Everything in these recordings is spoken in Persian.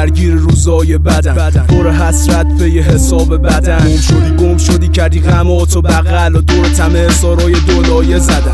درگیر روزای بدن، پر حسرت به یه حساب بدن. گم شدی کردی غماتو بغل و دور تم احسارای دولایه زدن.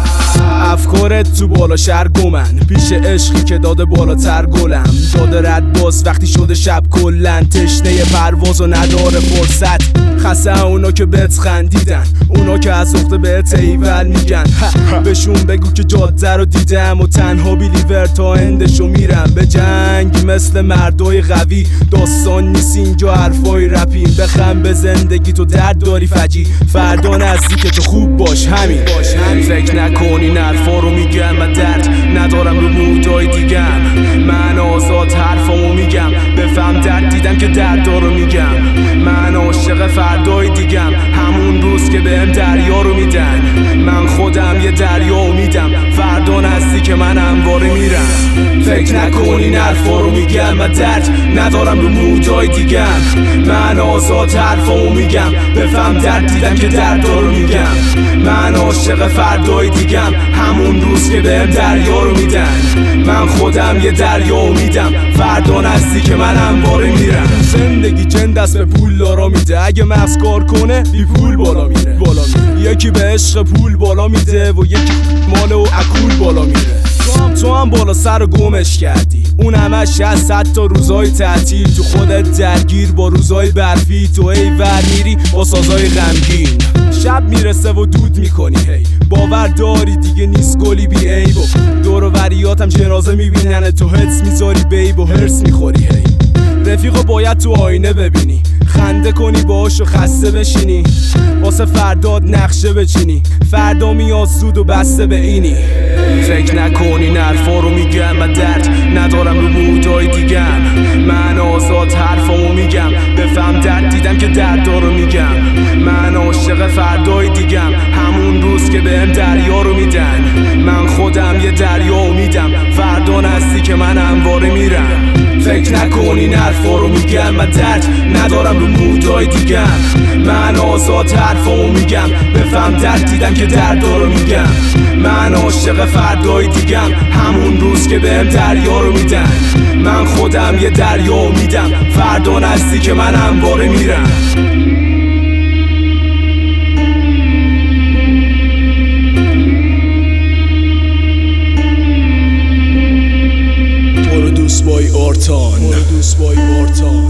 افکارت تو بالا شهر گمن، پیش عشقی که داده بالاتر گلم. داده رد باز وقتی شده شب کلن، تشنه پرواز و نداره فرصت. خسته اونا که بهت خندیدن، اونا که از عقده بهت ایول میگن. بهشون بگو که جاده رو دیدم و تنها بیلیور تا اندشو میرم. به جنگ مثل مردای قوی، داستان نیست اینجا حرفای رپیم. بخم به زندگی تو درد داری فجی، فردا نزدیک تو خوب باش همین. فکر نکنی حرفا رو میگم، من درد ندارم رو مودای دیگم. من آزاد حرفامو میگم، بفهم درد دیدم که درد رو میگم. من عاشق فردای دیگم، همون روز که بهم دریا رو میدن. من خودم یه دریا میدم، فردا نزدیک من همواره میرم. فکر نکنین حرفا رو میگم، من درد ندارم رو مودای دیگم. من آزاد حرفامو میگم، بفهم درد دیدم که درد رو میگم. من عاشق فردای دیگم، همون روز که بهم دریا رو میدن. من خودم یه دریا میدم، فردا نزدیک من همواره میرم. زندگی جن دست به پول دارا میده، اگه مغز کار کنه بی پول بالا میره. یکی به عشق پول بالا میده و یکی مال و اکول بالا میره. تو هم بالا سر و گمش کردی، اون همش از حتی روزای تعطیل. تو خودت درگیر با روزای برفی، تو ای ور میری با سازای غمگین. شب میرسه و دود میکنی هی، باور داری دیگه نیست گلی بی عیب. دور و وریاتم جنازه میبینن، تو حدس میذاری بیب و هرس میخوری هی. رفیقو باید تو آینه ببینی، خنده کنی باهاش و خسته بشینی. واسه فرداد نقشه بچینی، فردا میاد زود و بسته به اینی. فکر نکنین حرفا رو میگم، من درد ندارم رو مودای دیگم. من آزاد حرفامو میگم، بفهم درد دیدم که درد رو میگم. من عاشق فردای دیگم، همون روز که بهم دریا رو میدن. من خودم یه دریا میدم، فردا نزدیک من همواره میرم. فکر نکنین حرفا رو میگم، من درد ندارم رو مودای دیگم. من آزاد حرفامو میگم، بفهم درد دیدم که درد رو میگم. من عاشق فردای دیگم، همون روز که بهم دریا رو میدن. من خودم یه دریا میدم، فردا نزدیک من همواره میرم. Produced by Orton.